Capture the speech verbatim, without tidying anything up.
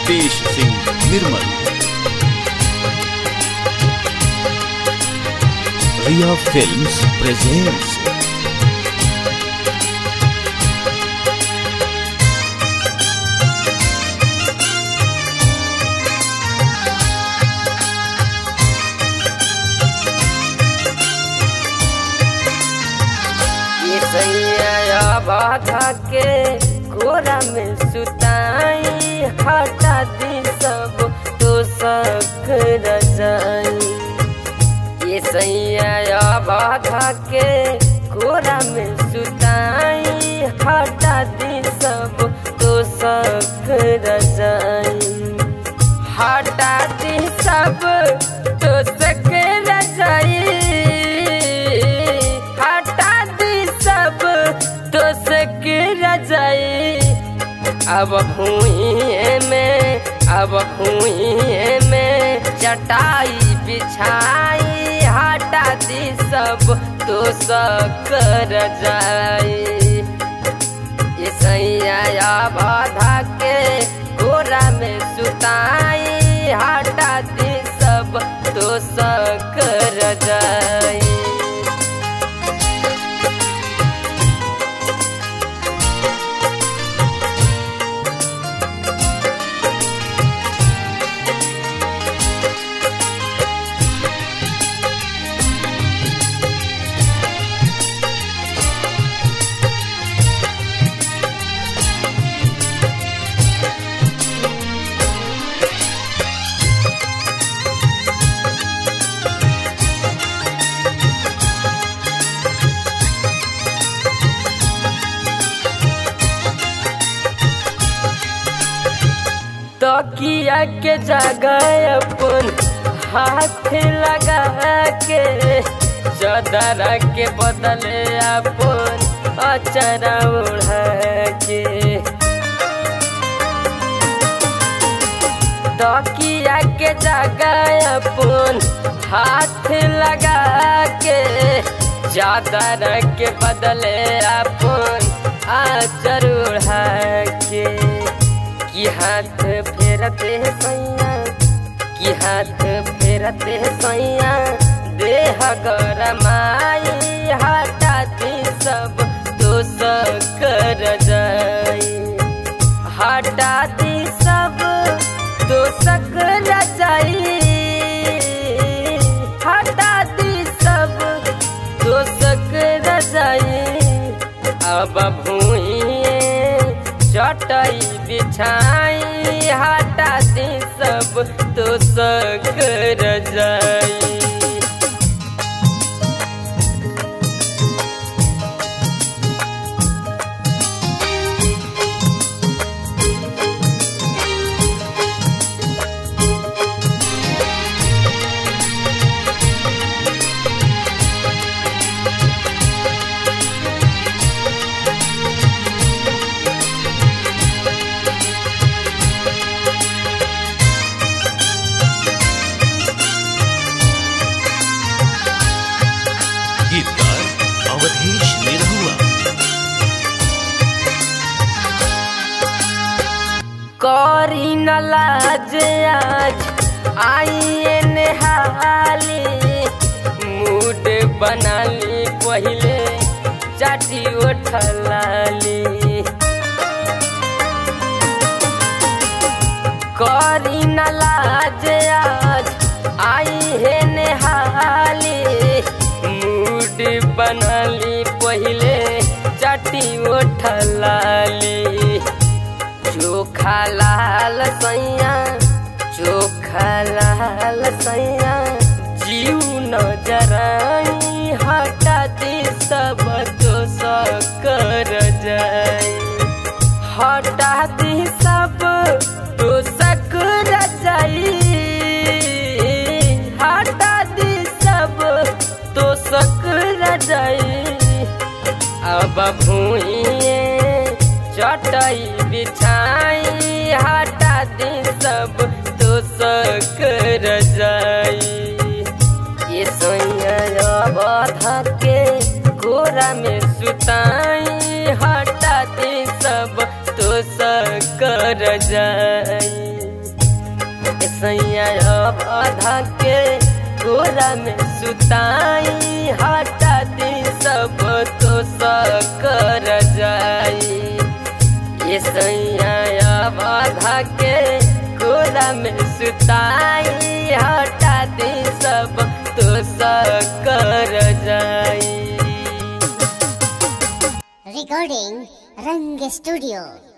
Ritesh Singh Nirmal. Riya films presents. बाधा के कोरा में सुताई हटा दी सब तो सख रजाई। ये सैया बाधा के कोरा में सुताई हटा दी सब तो सख रजाई। हटा दी सब तो सख रजाई। तो सके रजाई अब भूइए में अब भूइए में चटाई बिछाई हटा दी सब तो सक रजाई। ये सैया बाधा के कोरा में सुताई हटा दी सब तो सक रजाई। तकिया के जगह अपन हाथ लगा के चादर के बदले अपन अचरा ओढ़ा के। तकिया के जगह अपन हाथ लगा के चादर के बदले अपन अचर ओढ़ा के। की हाथ फेरते सैया की हाथ फेरते सैया देह गरमाई हटा दी सब तो सक रजाई। हटा दी सब तो सक रजाई। हटा दी सब तो सक रजाई अब भूइए चटाई बिछाई हटा दी सब तो सक रजाई। गीतकार अवधेश निरहुआ। करी न लाज आज आइए नेहाली मूड बनाली पहले चाटी उठलाली। करी न लाज आज आई है नेहाली मूड बनाली पहले चाटी उठलाली। चोखा लाल सैया चोखा लाल सैया जीव न जराई हटा दी सब तो सक रजाई। हटा दी सब तो सक रजाई। हटा दी सब तो सक रजाई अब भूइए चटाई बिछाई हटा दी सब तो सक रजाई। ये सैया बाधा के कोरा में सुताई हटा दी सब तो सक रजाई। सैया बाधा के कोरा में सुताई हटा दी सब तो सकर जाई। ये सैया बाधा के कोरा में सुताई हटा दी सब तो सकर जाई। Recording Rang Studio।